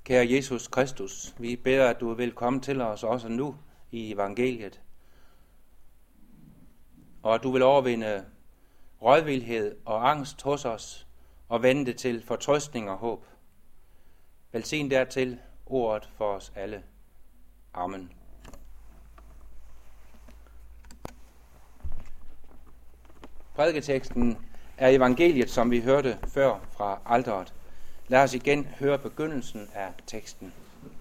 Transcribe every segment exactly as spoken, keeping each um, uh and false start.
Kære Jesus Kristus, vi beder, at du vil komme til os også nu i evangeliet, og at du vil overvinde rådvildhed og angst hos os og vende det til fortrøstning og håb. Velsign dertil ordet for os alle. Amen. Prædiketeksten er evangeliet, som vi hørte før fra alteret. Lad os igen høre begyndelsen af teksten.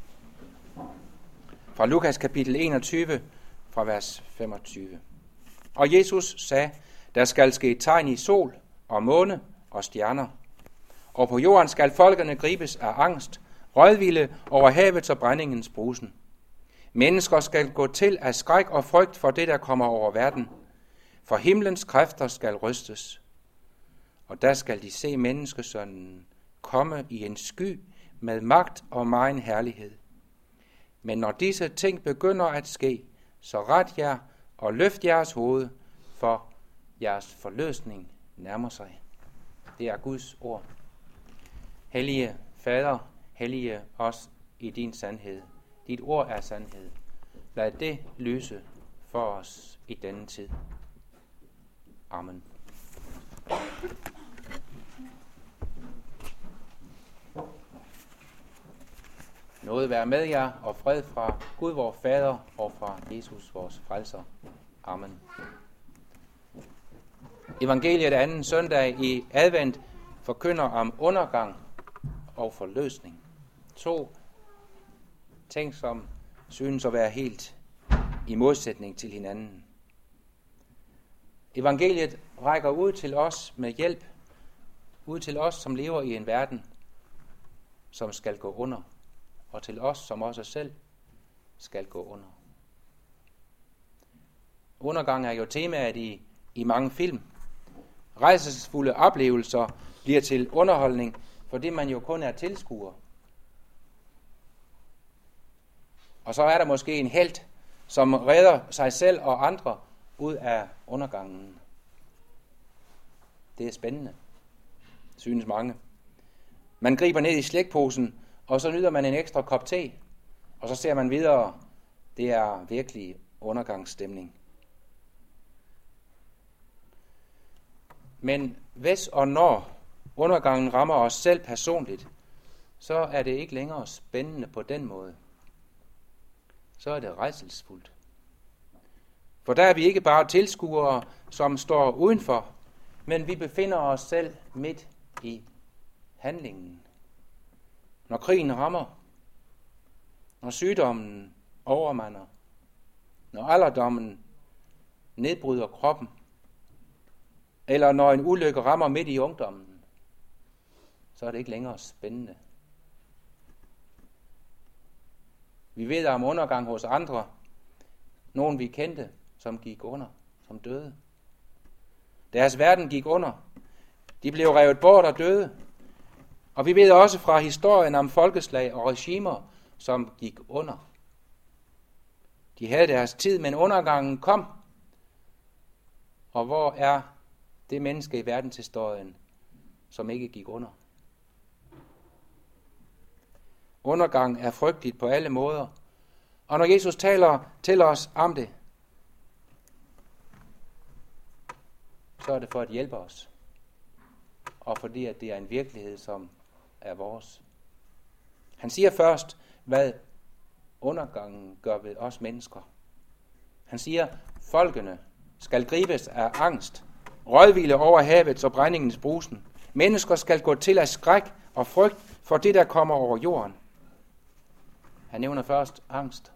Fra Lukas kapitel enogtyve, fra vers femogtyve. Og Jesus sagde, der skal ske tegn i sol og måne og stjerner. Og på jorden skal folkene gribes af angst, rådvilde over havets og brændingens brusen. Mennesker skal gå til af skræk og frygt for det, der kommer over verden. For himlens kræfter skal rystes. Og der skal de se menneskesønnen komme i en sky med magt og megen herlighed. Men når disse ting begynder at ske, så ret jer og løft jeres hoved, for jeres forløsning nærmer sig. Det er Guds ord. Hellige Fader, hellige os i din sandhed. Dit ord er sandhed. Lad det lyse for os i denne tid. Amen. Nåde være med jer, og fred fra Gud vor Fader og fra Jesus vores frelser. Amen. Evangeliet anden søndag i advent forkynder om undergang og forløsning. To ting, som synes at være helt i modsætning til hinanden. Evangeliet rækker ud til os med hjælp, ud til os, som lever i en verden, som skal gå under, og til os, som også selv skal gå under. Undergang er jo temaet i, i mange film. Rejsesfulde oplevelser bliver til underholdning, fordi man jo kun er tilskuer. Og så er der måske en helt, som redder sig selv og andre ud af undergangen. Det er spændende, synes mange. Man griber ned i slikposen, og så nyder man en ekstra kop te, og så ser man videre. Det er virkelig undergangsstemning. Men hvis og når undergangen rammer os selv personligt, så er det ikke længere spændende på den måde. Så er det rædselsfuldt. For der er vi ikke bare tilskuere, som står udenfor, men vi befinder os selv midt i handlingen. Når krigen rammer, når sygdommen overmander, når alderdommen nedbryder kroppen, eller når en ulykke rammer midt i ungdommen, så er det ikke længere spændende. Vi ved om undergang hos andre, nogen vi kendte, som gik under, som døde. Deres verden gik under. De blev revet bort og døde. Og vi ved også fra historien om folkeslag og regimer, som gik under. De havde deres tid, men undergangen kom. Og hvor er det menneske i verdenshistorien, som ikke gik under? Undergang er frygteligt på alle måder. Og når Jesus taler til os om det, så er det for at hjælpe os. Og fordi at det er en virkelighed, som er vores. Han siger først, hvad undergangen gør ved os mennesker. Han siger, folkene skal gribes af angst, rådvilde over havets og brændingens brusen. Mennesker skal gå til af skræk og frygt for det, der kommer over jorden. Han nævner først angst.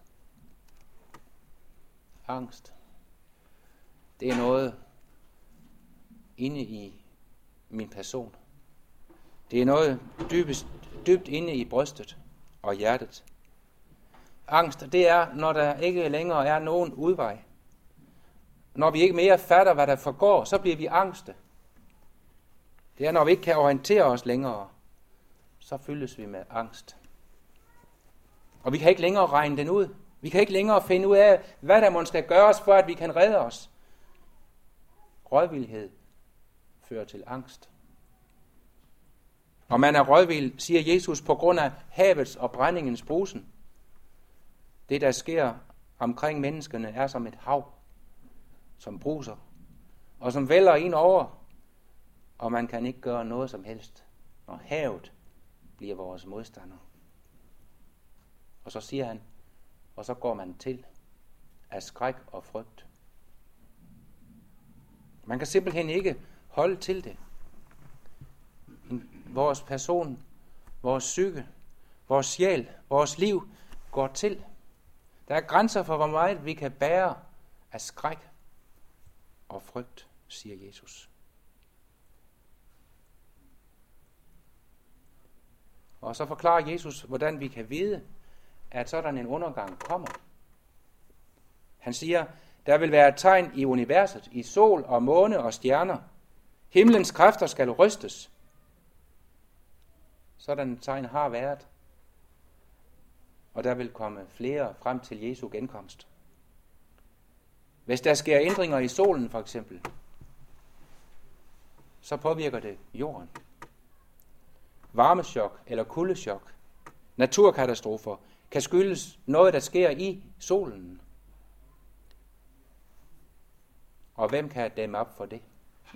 Angst. Det er noget inde i min person. Det er noget dybest, dybt inde i brystet og hjertet. Angst, det er, når der ikke længere er nogen udvej. Når vi ikke mere fatter, hvad der forgår, så bliver vi angste. Det er, når vi ikke kan orientere os længere, så fyldes vi med angst. Og vi kan ikke længere regne den ud. Vi kan ikke længere finde ud af, hvad der måske skal gøres, for at vi kan redde os. Rådvildhed fører til angst. Og man er rådvild, siger Jesus, på grund af havets og brændingens brusen. Det, der sker omkring menneskene, er som et hav, som bruser, og som vælger ind over, og man kan ikke gøre noget som helst, når havet bliver vores modstander. Og så siger han, og så går man til af skræk og frygt. Man kan simpelthen ikke holde til det. Vores person, vores psyke, vores sjæl, vores liv går til. Der er grænser for, hvor meget vi kan bære af skræk og frygt, siger Jesus. Og så forklarer Jesus, hvordan vi kan vide, at sådan en undergang kommer. Han siger, der vil være et tegn i universet, i sol og måne og stjerner. Himlens kræfter skal rystes. Sådan et tegn har været. Og der vil komme flere frem til Jesu genkomst. Hvis der sker ændringer i solen for eksempel, så påvirker det jorden. Varmechok eller kuldechok, naturkatastrofer, kan skyldes noget, der sker i solen. Og hvem kan dæmme op for det?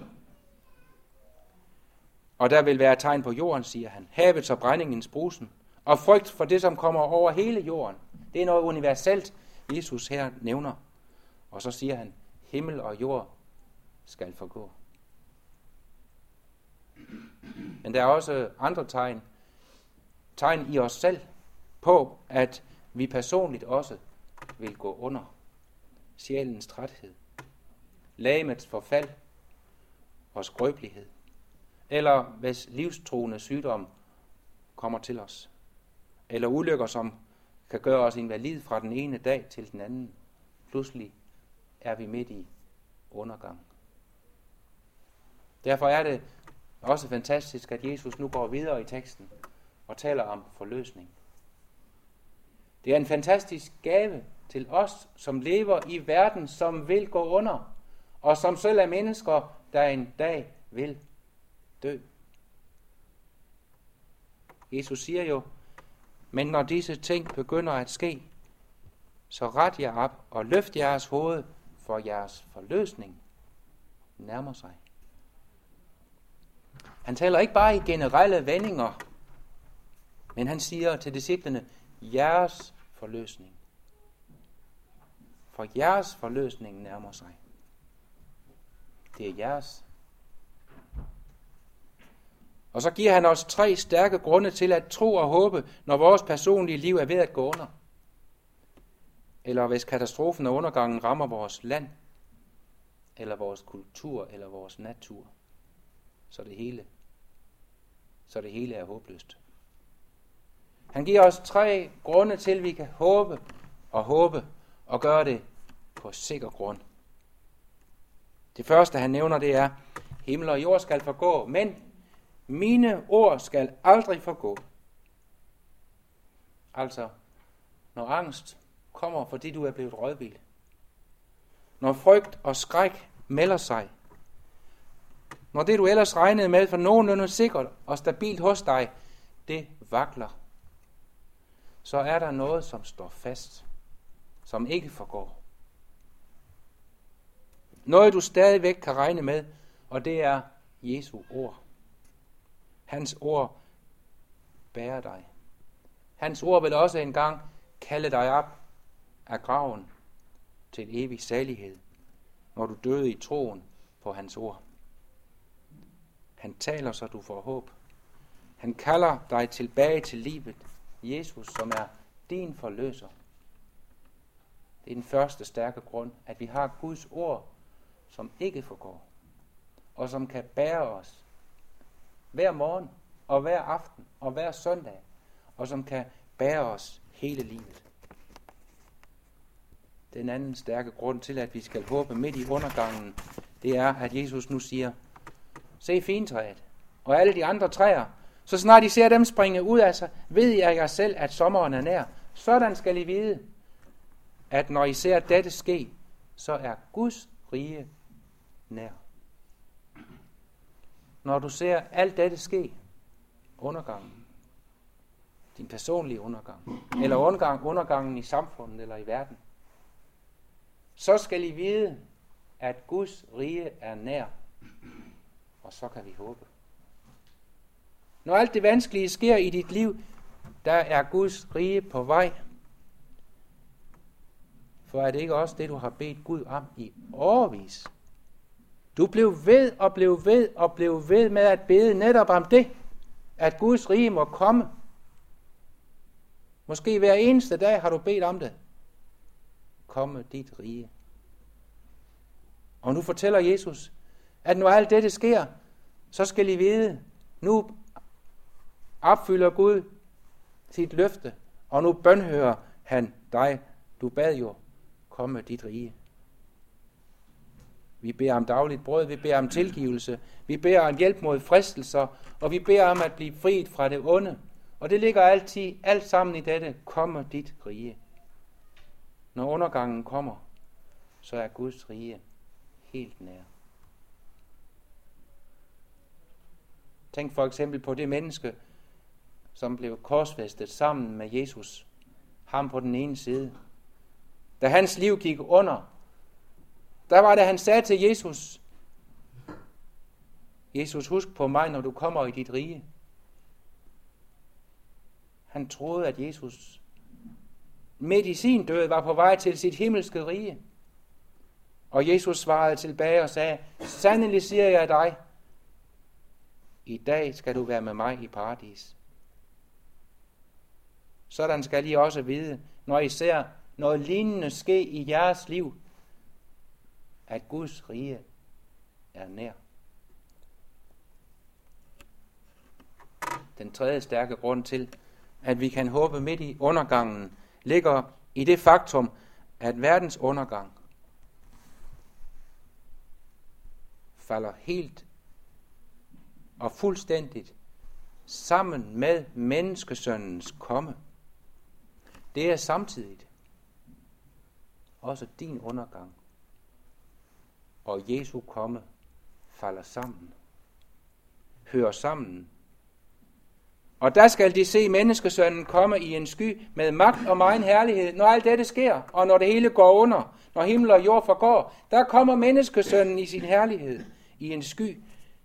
Og der vil være tegn på jorden, siger han. Havets og brændingens brusen. Og frygt for det, som kommer over hele jorden. Det er noget universelt, Jesus her nævner. Og så siger han, himmel og jord skal forgå. Men der er også andre tegn. Tegn i os selv på, at vi personligt også vil gå under. Sjælens træthed. Legemets forfald og skrøbelighed. Eller hvis livstruende sygdom kommer til os. Eller ulykker, som kan gøre os invalid fra den ene dag til den anden. Pludselig er vi midt i undergang. Derfor er det også fantastisk, at Jesus nu går videre i teksten og taler om forløsning. Det er en fantastisk gave til os, som lever i verden, som vil gå under, og som selv er mennesker, der en dag vil dø. Jesus siger jo, men når disse ting begynder at ske, så ret jer op og løft jeres hoved, for jeres forløsning nærmer sig. Han taler ikke bare i generelle vendinger, men han siger til disciplene, jeres forløsning. For jeres forløsning nærmer sig. Det er jeres. Og så giver han os tre stærke grunde til at tro og håbe, når vores personlige liv er ved at gå under. Eller hvis katastrofen og undergangen rammer vores land, eller vores kultur, eller vores natur. Så det hele, så det hele er håbløst. Han giver os tre grunde til, at vi kan håbe og håbe og gøre det på sikker grund. Det første, han nævner, det er, himmel og jord skal forgå, men mine ord skal aldrig forgå. Altså, når angst kommer, fordi du er blevet rådvild. Når frygt og skræk melder sig. Når det, du ellers regnede med for nogenlunde sikkert og stabilt hos dig, det vakler. Så er der noget, som står fast, som ikke forgår. Noget, du stadigvæk kan regne med, og det er Jesu ord. Hans ord bærer dig. Hans ord vil også engang kalde dig op af graven til evig salighed, når du døde i troen på hans ord. Han taler, så du får håb. Han kalder dig tilbage til livet. Jesus, som er din forløser. Det er den første stærke grund, at vi har Guds ord, som ikke forgår, og som kan bære os hver morgen, og hver aften, og hver søndag, og som kan bære os hele livet. Den anden stærke grund til, at vi skal håbe midt i undergangen, det er, at Jesus nu siger, se fintræet, og alle de andre træer, så snart I ser dem springe ud af sig, ved I af jer selv, at sommeren er nær. Sådan skal I vide, at når I ser dette ske, så er Guds rige nær. Når du ser alt dette ske, undergangen. Din personlige undergang. Eller undergang, undergangen i samfundet eller i verden. Så skal I vide, at Guds rige er nær. Og så kan vi håbe. Når alt det vanskelige sker i dit liv, der er Guds rige på vej. For er det ikke også det, du har bedt Gud om i årevis? Du blev ved og blev ved og blev ved med at bede netop om det, at Guds rige må komme. Måske hver eneste dag har du bedt om det. Komme dit rige. Og nu fortæller Jesus, at når alt dette sker, så skal I vide, nu opfylder Gud sit løfte, og nu bønhører han dig. Du bad jo, komme dit rige. Vi beder om dagligt brød, vi beder om tilgivelse, vi beder om hjælp mod fristelser, og vi beder om at blive friet fra det onde. Og det ligger altid, alt sammen i dette, komme dit rige. Når undergangen kommer, så er Guds rige helt nær. Tænk for eksempel på det menneske, som blev korsfæstet sammen med Jesus. Ham på den ene side. Da hans liv gik under, der var det, han sagde til Jesus, Jesus, husk på mig, når du kommer i dit rige. Han troede, at Jesus midt i sin død var på vej til sit himmelske rige. Og Jesus svarede tilbage og sagde, sandelig siger jeg dig, i dag skal du være med mig i paradis. Sådan skal I også vide, når I ser noget lignende ske i jeres liv, at Guds rige er nær. Den tredje stærke grund til, at vi kan håbe midt i undergangen, ligger i det faktum, at verdens undergang falder helt og fuldstændigt sammen med menneskesønnens komme. Det er samtidigt også din undergang. Og Jesu komme falder sammen. Hører sammen. Og der skal de se menneskesønnen komme i en sky med magt og megen herlighed. Når alt dette sker, og når det hele går under, når himmel og jord forgår, der kommer menneskesønnen i sin herlighed i en sky.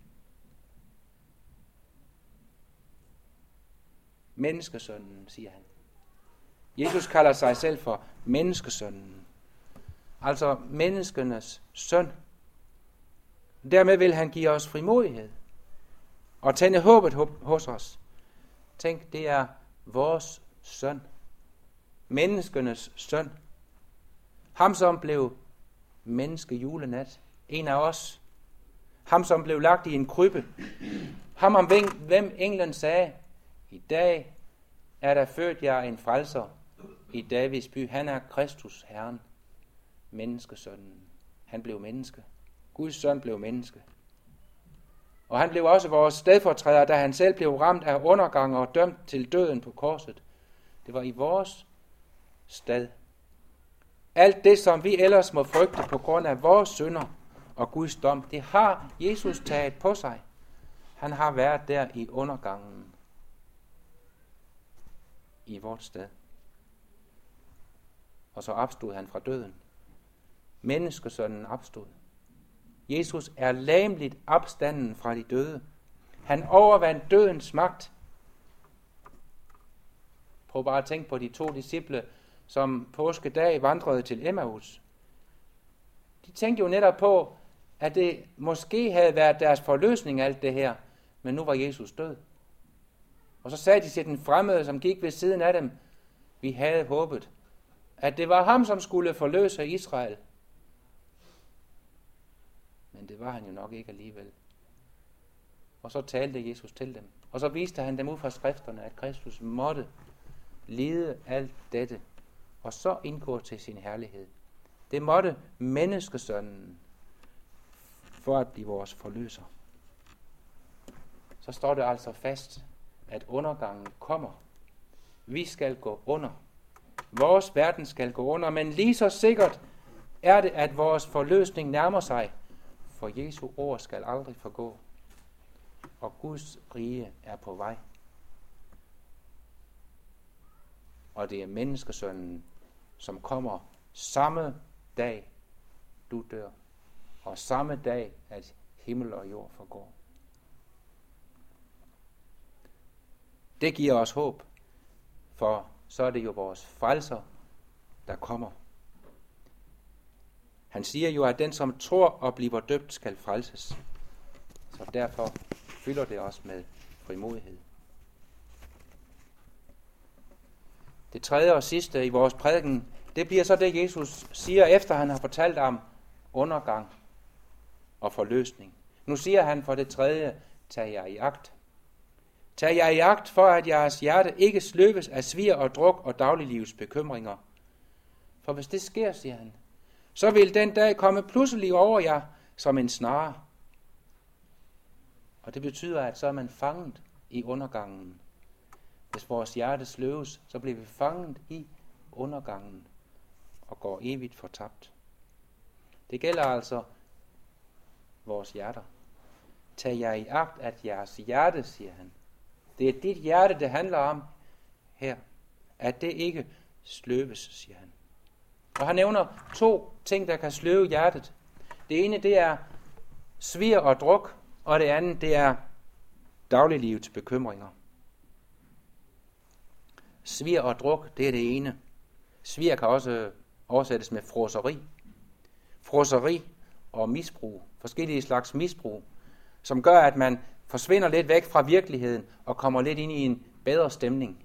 Menneskesønnen, siger han. Jesus kalder sig selv for menneskesønnen. Altså menneskenes søn. Dermed vil han give os frimodighed og tænde håbet hos os. Tænk, det er vores søn. Menneskenes søn. Ham, som blev menneske julenat. En af os. Ham, som blev lagt i en krybbe. Ham, om hvem englen sagde, i dag er der født jer en frelser i Davids by. Han er Kristus, Herren. Menneskesønnen. Han blev menneske. Guds søn blev menneske. Og han blev også vores stedfortræder, da han selv blev ramt af undergang og dømt til døden på korset. Det var i vores sted. Alt det, som vi ellers må frygte på grund af vores synder og Guds dom, det har Jesus taget på sig. Han har været der i undergangen. I vort sted. Og så opstod han fra døden. Menneskesønnen opstod. Jesus er legemligt opstanden fra de døde. Han overvandt dødens magt. Prøv bare at tænke på de to disciple, som påskedag vandrede til Emmaus. De tænkte jo netop på, at det måske havde været deres forløsning alt det her, men nu var Jesus død. Og så sagde de til den fremmede, som gik ved siden af dem, vi havde håbet, at det var ham, som skulle forløse Israel. Men det var han jo nok ikke alligevel. Og så talte Jesus til dem. Og så viste han dem ud fra skrifterne, at Kristus måtte lide alt dette, og så indgå til sin herlighed. Det måtte menneskesønnen for at blive vores forløser. Så står det altså fast, at undergangen kommer. Vi skal gå under. Vores verden skal gå under, men lige så sikkert er det, at vores forløsning nærmer sig, for Jesu ord skal aldrig forgå, og Guds rige er på vej. og det er menneskesønnen, som kommer samme dag, du dør, og samme dag, at himmel og jord forgår. Det giver os håb, for så er det jo vores frelser, der kommer. Han siger jo, at den, som tror og bliver døbt, skal frelses. Så derfor fylder det os med frimodighed. Det tredje og sidste i vores prædiken, det bliver så det, Jesus siger, efter han har fortalt om undergang og forløsning. Nu siger han for det tredje, tag jer i agt. Tag jer i agt for, at jeres hjerte ikke sløves af svir og druk og dagliglivets bekymringer. For hvis det sker, siger han, så vil den dag komme pludselig over jer som en snare. Og det betyder, at så er man fanget i undergangen. Hvis vores hjerte sløves, så bliver vi fanget i undergangen og går evigt fortabt. Det gælder altså vores hjerter. Tag jer i agt, at jeres hjerte, siger han. Det er dit hjerte, det handler om her. At det ikke sløves, siger han. Og han nævner to ting, der kan sløve hjertet. Det ene, det er svir og druk, og det andet, det er dagliglivets bekymringer. Svir og druk, det er det ene. Svir kan også oversættes med fråseri. Fråseri og misbrug, forskellige slags misbrug, som gør, at man forsvinder lidt væk fra virkeligheden og kommer lidt ind i en bedre stemning.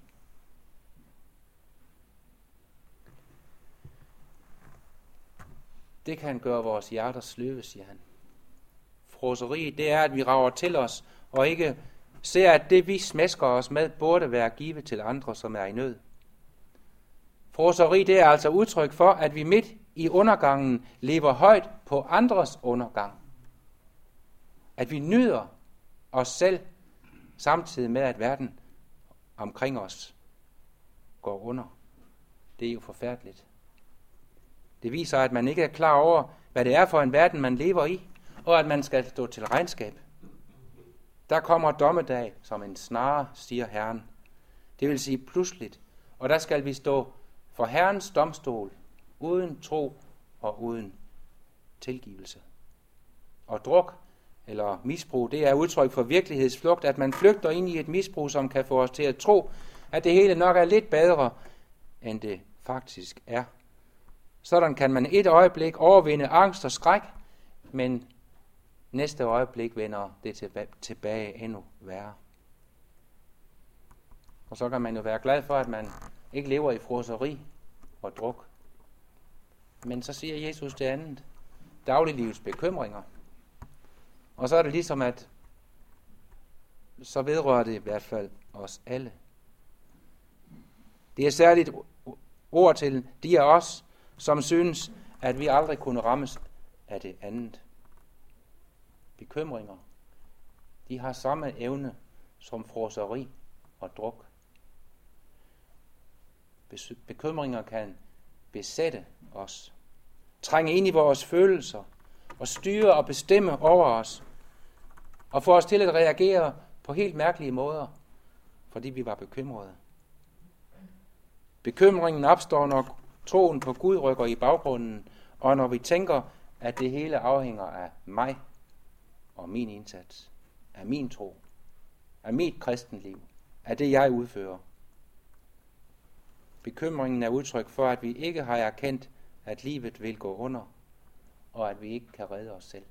Det kan gøre vores hjerter sløve, siger han. Fråseri, det er, at vi rager til os og ikke ser, at det vi smæsker os med, burde være givet til andre, som er i nød. Fråseri, det er altså udtryk for, at vi midt i undergangen lever højt på andres undergang. At vi nyder os selv, samtidig med, at verden omkring os går under. Det er jo forfærdeligt. Det viser, at man ikke er klar over, hvad det er for en verden, man lever i, og at man skal stå til regnskab. Der kommer dommedag som en snare, siger Herren. Det vil sige pludseligt, og der skal vi stå for Herrens domstol, uden tro og uden tilgivelse. Og druk eller misbrug, det er udtryk for virkelighedsflugt, at man flygter ind i et misbrug, som kan få os til at tro, at det hele nok er lidt bedre, end det faktisk er. Sådan kan man et øjeblik overvinde angst og skræk, men næste øjeblik vender det tilbage endnu værre. Og så kan man jo være glad for, at man ikke lever i fråseri og druk. Men så siger Jesus det andet. Dagliglivets bekymringer. Og så er det ligesom, at så vedrører det i hvert fald os alle. Det er særligt ord til de af os, som synes, at vi aldrig kunne rammes af det andet. Bekymringer, de har samme evne som fråseri og druk. Bekymringer kan besætte os, trænge ind i vores følelser og styre og bestemme over os, og få os til at reagere på helt mærkelige måder, fordi vi var bekymrede. Bekymringen opstår, når troen på Gud rykker i baggrunden, og når vi tænker, at det hele afhænger af mig og min indsats, af min tro, af mit kristenliv, af det jeg udfører. Bekymringen er udtryk for, at vi ikke har erkendt, at livet vil gå under, og at vi ikke kan redde os selv.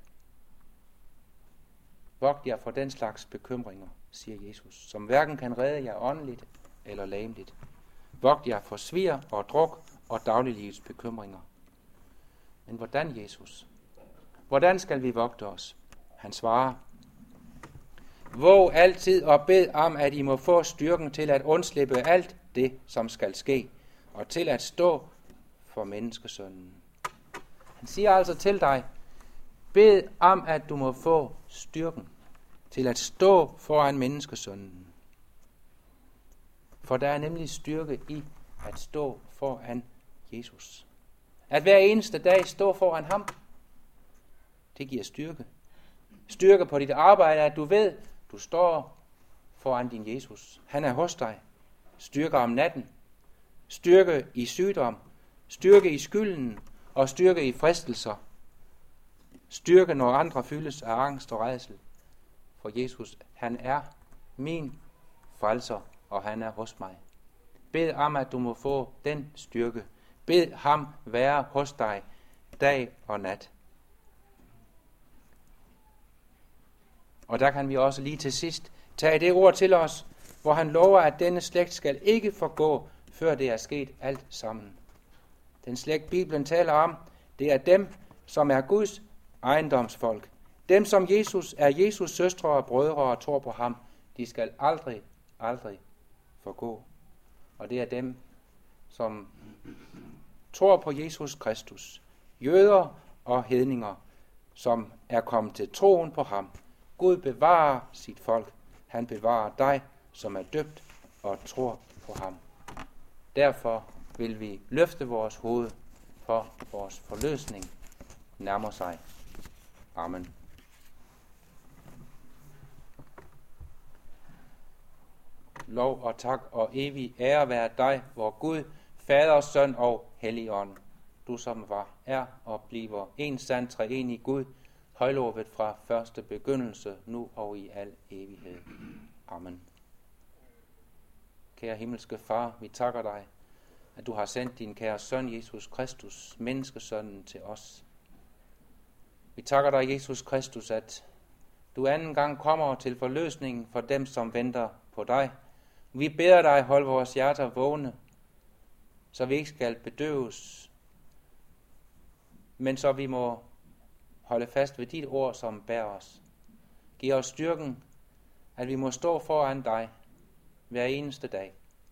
Vogt jer for den slags bekymringer, siger Jesus, som hverken kan redde jer åndeligt eller legemligt. Vogt jer for svir og druk og dagliglivets bekymringer. Men hvordan, Jesus? Hvordan skal vi vogte os? Han svarer, våg altid og bed om, at I må få styrken til at undslippe alt det, som skal ske, og til at stå for menneskesønnen. Han siger altså til dig, bed om, at du må få styrken til at stå foran menneskesønnen. For der er nemlig styrke i at stå foran Jesus. At hver eneste dag stå foran ham, det giver styrke. Styrke på dit arbejde, at du ved, du står foran din Jesus. Han er hos dig. Styrke om natten, styrke i sygdom, styrke i skylden og styrke i fristelser. Styrke, når andre fyldes af angst og rædsel. For Jesus, han er min frelser, og han er hos mig. Bed om, at du må få den styrke. Bed ham være hos dig dag og nat. Og der kan vi også lige til sidst tage det ord til os, hvor han lover, at denne slægt skal ikke forgå, før det er sket alt sammen. Den slægt, Bibelen taler om, det er dem, som er Guds ejendomsfolk. Dem, som Jesus er Jesus søstre og brødre og tror på ham, de skal aldrig, aldrig forgå. Og det er dem, som tror på Jesus Kristus, jøder og hedninger, som er kommet til troen på ham. Gud bevarer sit folk. Han bevarer dig, som er døbt og tror på ham. Derfor vil vi løfte vores hoved, for vores forløsning nærmer sig. Amen. Lov og tak og evig ære være dig, vor Gud, Fader, Søn og Helligånd. Du som var, er og bliver en sand treenig Gud, højlovet fra første begyndelse, nu og i al evighed. Amen. Kære himmelske Far, vi takker dig, at du har sendt din kære søn Jesus Kristus, menneskesønnen, til os. Vi takker dig, Jesus Kristus, at du anden gang kommer til forløsningen for dem, som venter på dig. Vi beder dig, hold vores hjerter vågne, så vi ikke skal bedøves, men så vi må holde fast ved dit ord, som bærer os. Giv os styrken, at vi må stå foran dig hver eneste dag.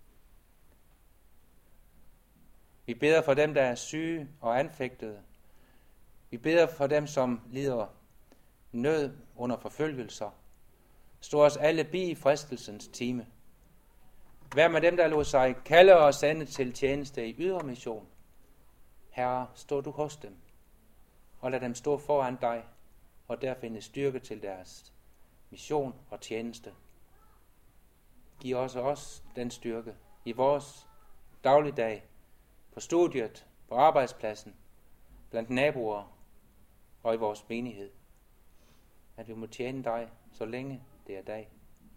Vi beder for dem, der er syge og anfægtede. Vi beder for dem, som lider nød under forfølgelser. Stå os alle bi i fristelsens time. Vær med dem, der lod sig kalde og sende til tjeneste i ydre mission. Herre, stå du hos dem, og lad dem stå foran dig, og der finde styrke til deres mission og tjeneste. Giv også os den styrke i vores dagligdag, på studiet, på arbejdspladsen, blandt naboer og i vores menighed. At vi må tjene dig, så længe det er dag.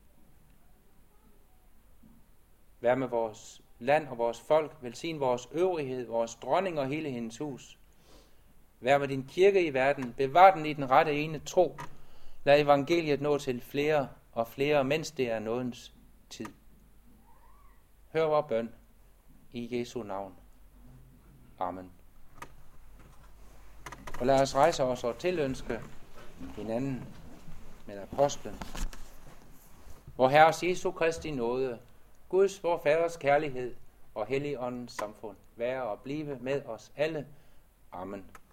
Vær med vores land og vores folk, velsign vores øvrighed, vores dronning og hele hendes hus. Vær med din kirke i verden, bevar den i den rette ene tro. Lad evangeliet nå til flere og flere, mens det er nådens tid. Hør vor bøn i Jesu navn. Amen. Og lad os rejse os og tilønske hinanden med apostlen. Vor Herres Jesu Kristi nåde, Guds vor Faders kærlighed og Helligåndens samfund være og blive med os alle. Amen.